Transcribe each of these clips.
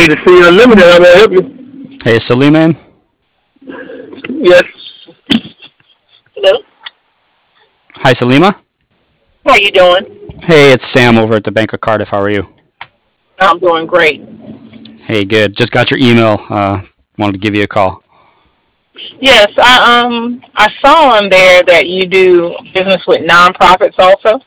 Hey, the Senior Unlimited, how may I help you? Hey, Suleiman. Yes. Hello. Hi, Salima. How you doing? Hey, it's Sam over at the Bank of Cardiff. How are you? I'm doing great. Hey, good. Just got your email. Wanted to give you a call. Yes, I saw on there that you do business with nonprofits also.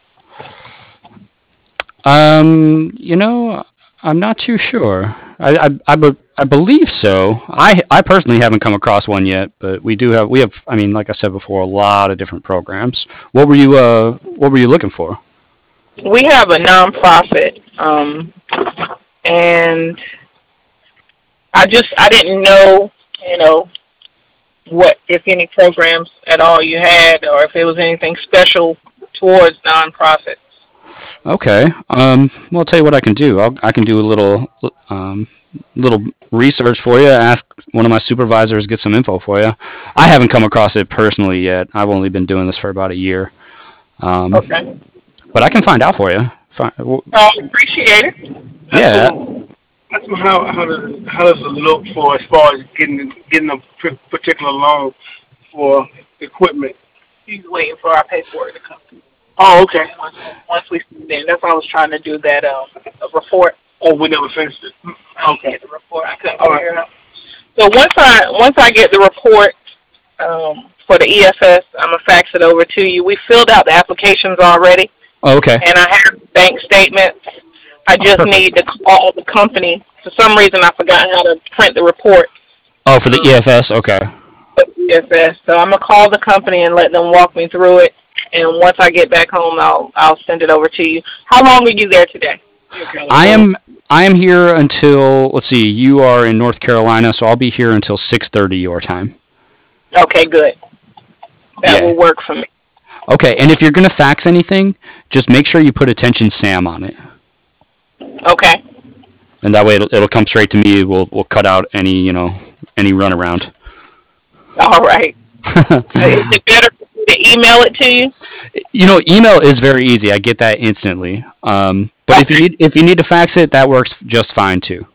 You know, I'm not too sure. I believe so. I personally haven't come across one yet, but we have. I mean, like I said before, a lot of different programs. What were you looking for? We have a nonprofit, and I didn't know, you know, what if any programs at all you had, or if it was anything special towards nonprofits. Okay. Well, I'll tell you what I can do. I can do a little research for you. Ask one of my supervisors, get some info for you. I haven't come across it personally yet. I've only been doing this for about a year. Um, Okay. but I can find out for you. Appreciate it. Yeah. So how does it look for as far as getting a particular loan for equipment? He's waiting for our paperwork to come. Oh, okay. Once we see that, that's why I was trying to do that report. Oh, we never finished it. I didn't Okay. get the report. I couldn't All right. figure it out. So once I get the report for the EFS, I'm gonna fax it over to you. We filled out the applications already, Oh, okay. and I have bank statements. I Oh, just perfect. need to call the company. For some reason, I forgot how to print the report. Oh, for the Um, EFS. Okay. for the EFS. So I'm gonna call the company and let them walk me through it. And once I get back home, I'll send it over to you. How long are you there today? In I California. am I am here until, let's see. You are in North Carolina, so I'll be here until 6:30 your time. Okay, good. That Yeah. will work for me. Okay. And if you're gonna fax anything, just make sure you put attention Sam on it, Okay. and that way it'll come straight to me. We'll cut out any runaround. All right. Is it better for me to email it to you? Email is very easy. I get that instantly. But if you Okay. need to fax it, that works just fine too.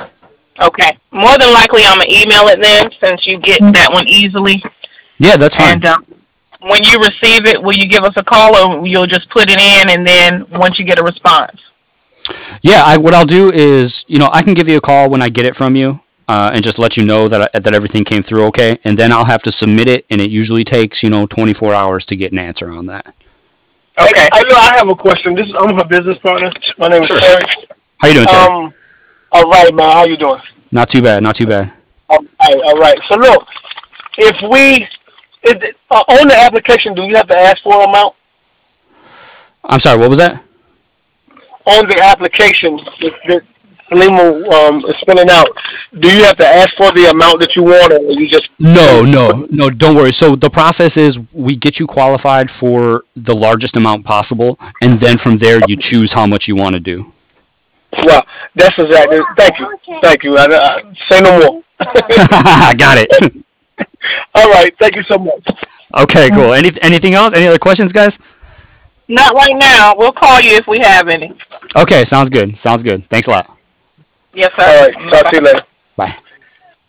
Okay. More than likely, I'm gonna email it then, since you get that one easily. Yeah, that's fine. And when you receive it, will you give us a call, or you'll just put it in, and then once you get a response? Yeah, what I'll do is, I can give you a call when I get it from you, and just let you know that everything came through okay, and then I'll have to submit it, and it usually takes 24 hours to get an answer on that. Hey, Okay. I have a question. I'm her business partner. My name is Sure. Terry. How you doing, Terry? Um, all right, man. How you doing? Not too bad. Not too bad. All right. So look, if we on the application, do you have to ask for an amount I'm sorry. What was that? on the application that Salima is filling out? Do you have to ask for the amount that you want, or you just No, put? no, no, don't worry. So the process is we get you qualified for the largest amount possible, and then from there you choose how much you want to do. Well, that's exactly. Thank you. Thank you. Say no more. I got it. All right. Thank you so much. Okay, cool. Anything else? Any other questions, guys? Not right now. We'll call you if we have any. Okay, sounds good. Sounds good. Thanks a lot. Yes, All sir. right. Talk to you Bye. later. Bye.